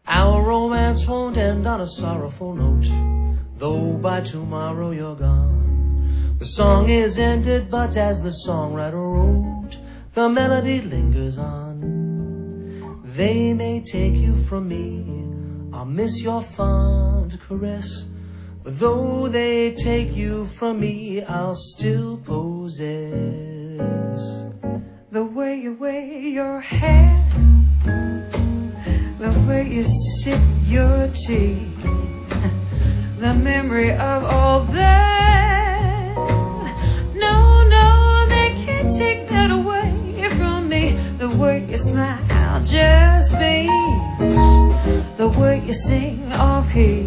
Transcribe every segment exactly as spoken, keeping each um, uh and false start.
Our romance won't end on a sorrowful note, though by tomorrow you're gone. The song is ended, but as the songwriter wrote, the melody lingers on. They may take you from me, I'll miss your fond caress, but though they take you from me, I'll still possess the way you wear your hair, the way you sip your tea, the memory of all that. No, no, they can't take that away from me. The way you smile just beams, the way you sing off key,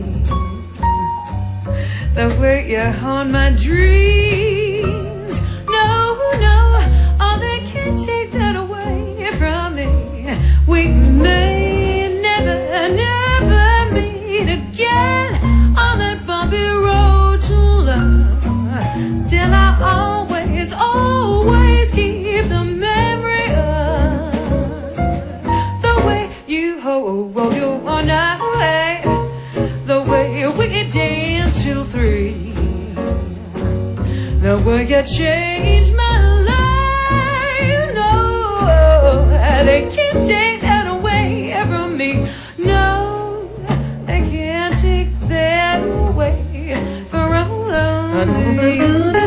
the way you haunt my dreams. No, no, oh, they can't take that away from me. We may never, never meet again on that bumpy road to love. Still I always, always keep the memory of the way you hold your one eye, the way we dance till three, the way you changed my life. No, they can't take that away from me. No, they can't take that away from me.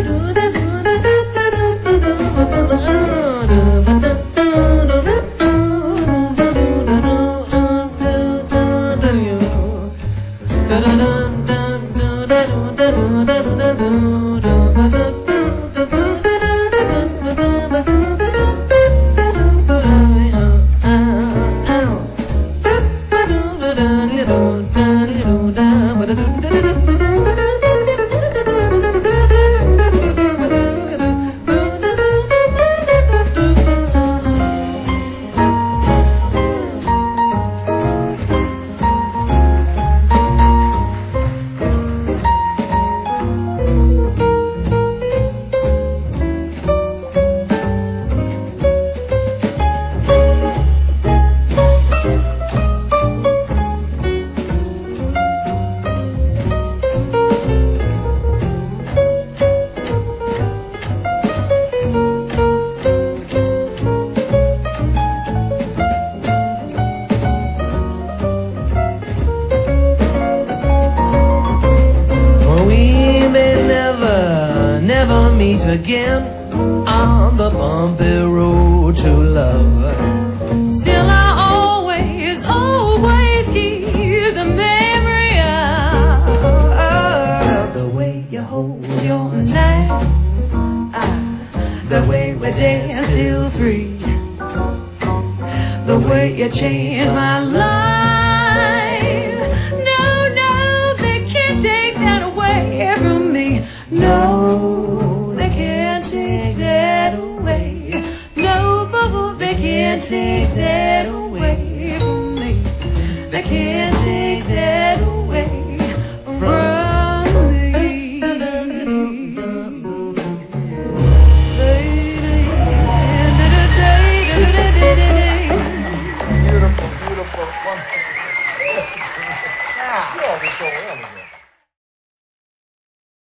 Never meet again on the bumpy road to love. Still I always, always keep the memory of, of the way you hold your knife, ah, the way we dance till three, the way you changed my life. No, no, they can't take that away from me. No, they can't take that away. No, bubble, they can't take that away from me. They can't take that away from me. Beautiful, beautiful. Wonderful. Yeah. You always so well,